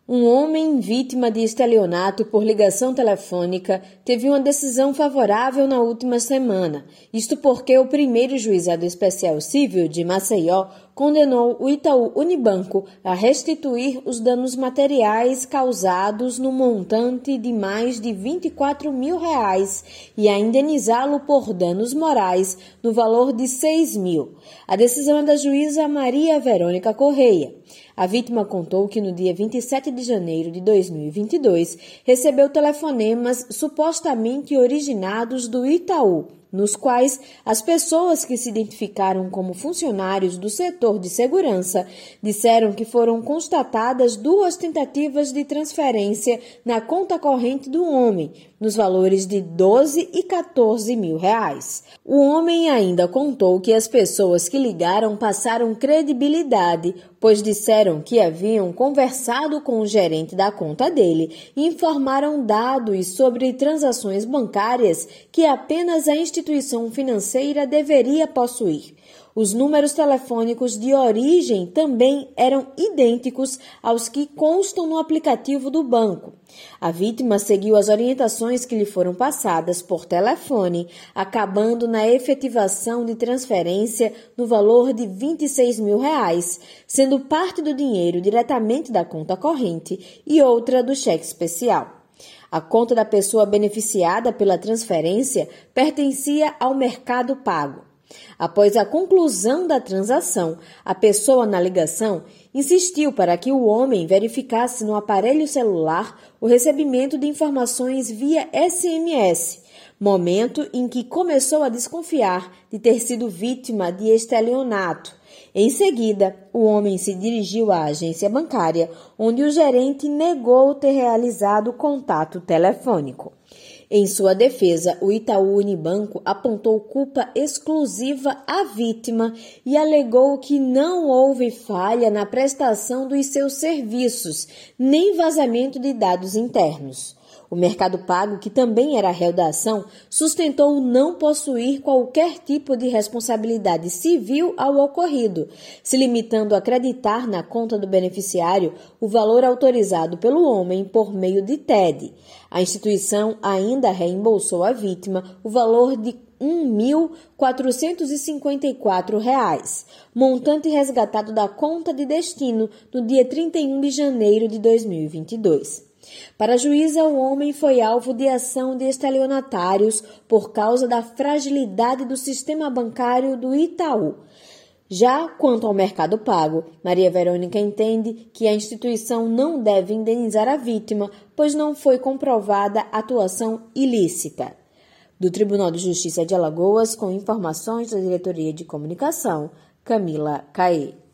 Um homem vítima de estelionato por ligação telefônica teve uma decisão favorável na última semana. Isto porque o primeiro Juizado Especial Civil de Maceió condenou o Itaú Unibanco a restituir os danos materiais causados no montante de mais de R$24 mil e a indenizá-lo por danos morais no valor de R$6 mil. A decisão é da juíza Maria Verônica Correia. A vítima contou que no dia 27 de janeiro de 2022 recebeu telefonemas supostamente originados do Itaú, nos quais as pessoas que se identificaram como funcionários do setor de segurança disseram que foram constatadas 2 tentativas de transferência na conta corrente do homem, nos valores de R$12 e R$14 mil. O homem ainda contou que as pessoas que ligaram passaram credibilidade, pois disseram que haviam conversado com o gerente da conta dele e informaram dados sobre transações bancárias que apenas a instituição financeira deveria possuir. Os números telefônicos de origem também eram idênticos aos que constam no aplicativo do banco. A vítima seguiu as orientações que lhe foram passadas por telefone, acabando na efetivação de transferência no valor de R$26 mil, sendo parte do dinheiro diretamente da conta corrente e outra do cheque especial. A conta da pessoa beneficiada pela transferência pertencia ao Mercado Pago. Após a conclusão da transação, a pessoa na ligação insistiu para que o homem verificasse no aparelho celular o recebimento de informações via SMS, momento em que começou a desconfiar de ter sido vítima de estelionato. Em seguida, o homem se dirigiu à agência bancária, onde o gerente negou ter realizado contato telefônico. Em sua defesa, o Itaú Unibanco apontou culpa exclusiva à vítima e alegou que não houve falha na prestação dos seus serviços, nem vazamento de dados internos. O Mercado Pago, que também era réu da ação, sustentou não possuir qualquer tipo de responsabilidade civil ao ocorrido, se limitando a acreditar na conta do beneficiário o valor autorizado pelo homem por meio de TED. A instituição ainda reembolsou à vítima o valor de R$1.454, montante resgatado da conta de destino no dia 31 de janeiro de 2022. Para a juíza, o homem foi alvo de ação de estelionatários por causa da fragilidade do sistema bancário do Itaú. Já quanto ao Mercado Pago, Maria Verônica entende que a instituição não deve indenizar a vítima, pois não foi comprovada atuação ilícita. Do Tribunal de Justiça de Alagoas, com informações da Diretoria de Comunicação, Camila Caê.